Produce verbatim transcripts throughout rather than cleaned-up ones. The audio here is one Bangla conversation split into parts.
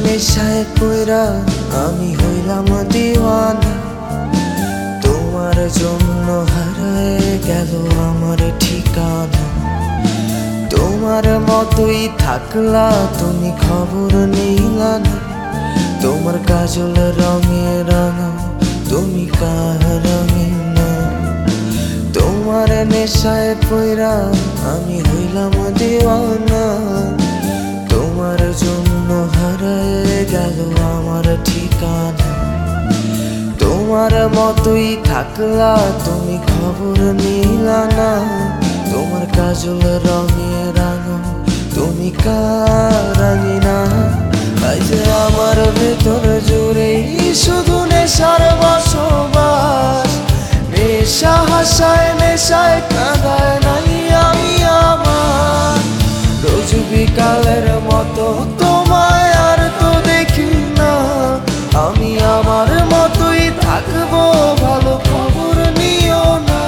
নেশায় পইরা আমি হইলাম দিওয়ানা, তোমার জন্য হারায় গেল আমার ঠিকানা। তোমার মতোই থাকলা তুমি, খবর নিলা না। তোমার কাজল রঙে রাঙা, তুমি কার রঙে না। তোমার নেশায় পইরা আমি হইলাম দিওয়ানা, তোমার জন্য হারায় গেল আমার ঠিকানা। তোমার মতোই থাকলা তুমি, খবর নিলা না। তোমার কাজল রঙে রাঙা, তুমি কার রঙিনা। আজ আমার ভেতর জুড়ে শুধু নেশার বসবাস। নেশা হাসায় নেশায় কাঁদায় নাই আমি আমার। রোজ বিকালের মতো তোমায় আর তো দেখি না। আমি আমার মতোই থাকবো, ভালো খবর নিও না।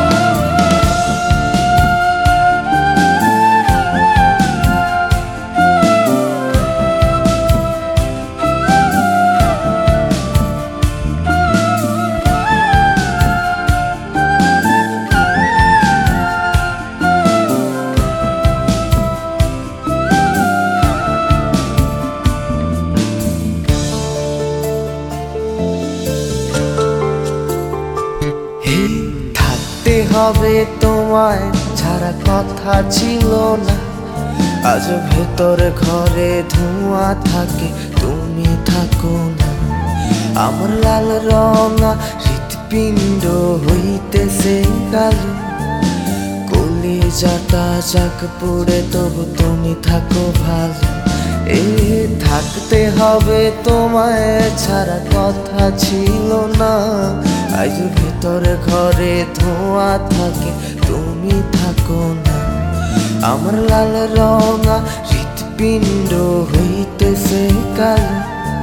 থাকতে হবে তোমায় ছাড়া কথা ছিল না। আজ ভেতর ঘরে ধোঁয়া থাকে, তুমি থাকো না। আমার লাল রঙা হৃৎপিণ্ড হইতেছে কালো, কলিজাটা যাক পুড়ে তবু তুমি থাকো ভালো। এ থাকতে হবে তোমায় ছাড়া কথা ছিল না। আজ ভেতর ঘরে ধোঁয়া থাকে, তুমি থাকো না। আমার লাল রঙা হৃৎপিণ্ড হইতেছে কালো,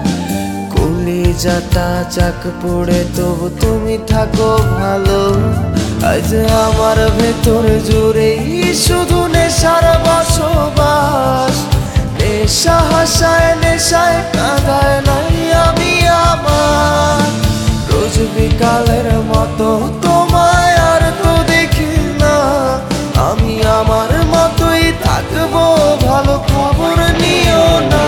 কলিজাটা যাক পুড়ে তবু তুমি থাকো ভালো। আজ আমার ভেতর জুড়ে শুধু নেশার বসবাস। নেশা হাসায় নেশায় কাঁদায় নাই আমি আমার। রোজ বিকালের মতো তোমায় আর তো দেখি না। আমি আমার মতোই থাকবো, ভালো খবর নিও না।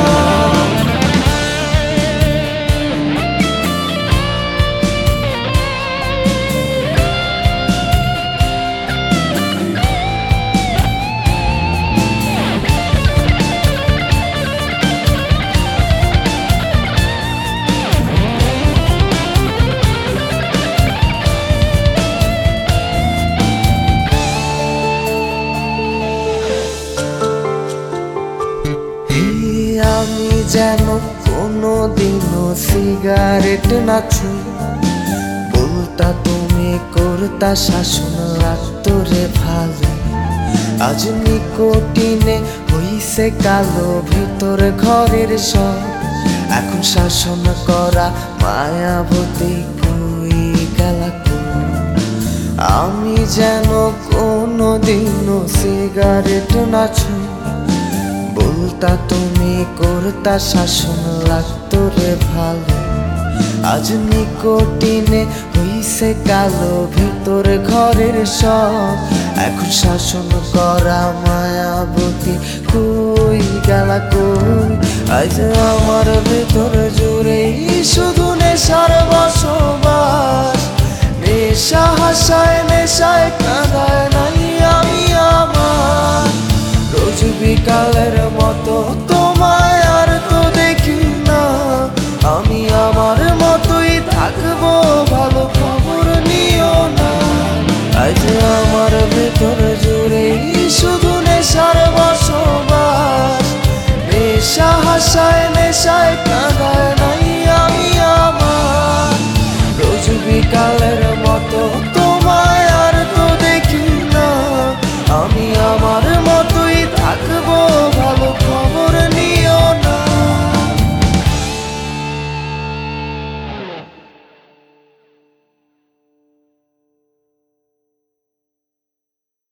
আমি যেন কোনো দিনও সিগারেট না ছুঁই, বলতা তুমি করতা শাসন লাগতো রে ভালো। আজ নিকোটিনে হইছে কালো ভিতর ঘরের সব। এখন শাসন করা মায়াবতী কই গেলা কই। আমি যেন কোনো দিনও সিগারেট না ছুঁই, বলতা তুমি করতা শাসন লাগতো রে ভালো। আজ নিকোটিনে হইছে কালো ভিতর ঘরের সব। এখন শাসন করা মায়াবতী কই গেলা কই। আজ আমার ভেতর জুড়ে শুধু নেশার বসবাস। নেশা হাসায় নেশায় কাঁদায়